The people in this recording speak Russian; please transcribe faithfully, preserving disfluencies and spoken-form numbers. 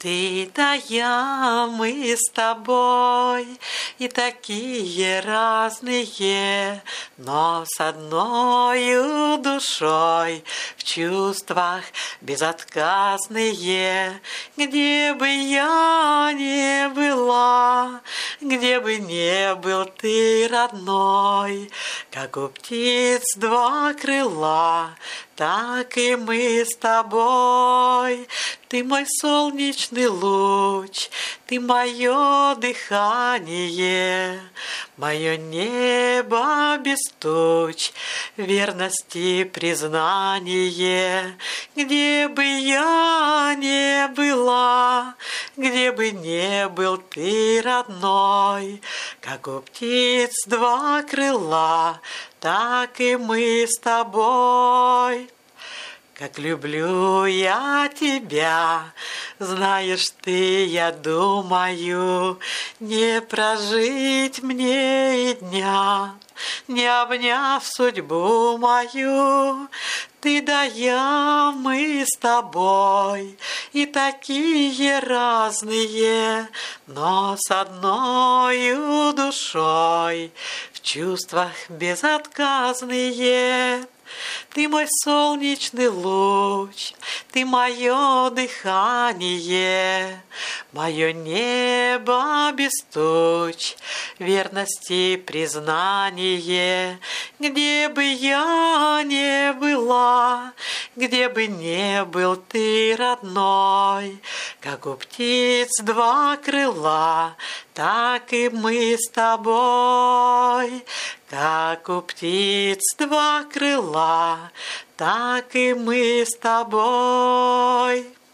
Ты да я, мы с тобой, и такие разные, но с одною душой, в чувствах безотказные. Где бы я ни была, где бы не был ты, родной, как у птиц два крыла, так и мы с тобой. Ты мой солнечный луч, ты мое дыхание, мое небо без туч, верности признание. Где бы я ни была, где бы не был ты, родной, как у птиц два крыла, так и мы с тобой. Как люблю я тебя, знаешь ты, я думаю, не прожить мне и дня, не обняв судьбу мою. Ты да я, мы с тобой, и такие разные, но с одною душой, в чувствах безотказные. Ты мой солнечный луч, ты мое дыхание, мое небо без туч, верности признание. Где бы я ни была, где бы не был ты, родной, как у птиц два крыла, так и мы с тобой. Как у птиц два крыла, так и мы с тобой.